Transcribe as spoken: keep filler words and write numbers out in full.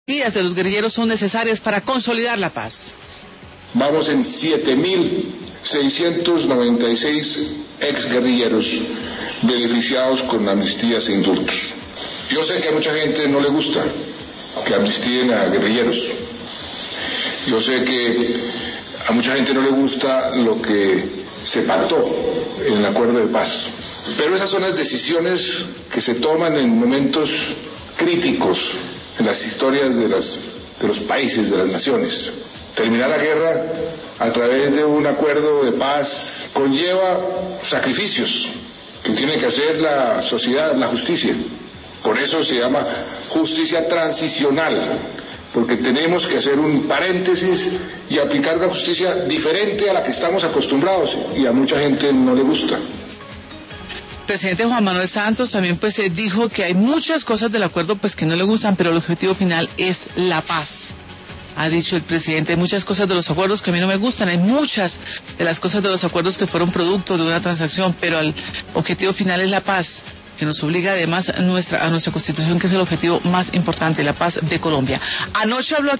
días de los guerrilleros son necesarias para consolidar la paz. Vamos en siete mil seiscientos noventa y seis exguerrilleros beneficiados con amnistías e indultos. Yo sé que a mucha gente no le gusta que amnistíen a guerrilleros. Yo sé que a mucha gente no le gusta lo que se pactó en el acuerdo de paz. Pero esas son las decisiones que se toman en momentos críticos en las historias de, las, de los países, de las naciones. Terminar la guerra a través de un acuerdo de paz conlleva sacrificios que tiene que hacer la sociedad, la justicia. Por eso se llama justicia transicional, porque tenemos que hacer un paréntesis y aplicar una justicia diferente a la que estamos acostumbrados y a mucha gente no le gusta. El presidente Juan Manuel Santos también pues eh, dijo que hay muchas cosas del acuerdo pues que no le gustan, pero el objetivo final es la paz. Ha dicho el presidente, hay muchas cosas de los acuerdos que a mí no me gustan, hay muchas de las cosas de los acuerdos que fueron producto de una transacción, pero el objetivo final es la paz, que nos obliga además a nuestra, a nuestra Constitución, que es el objetivo más importante, la paz de Colombia. Anoche habló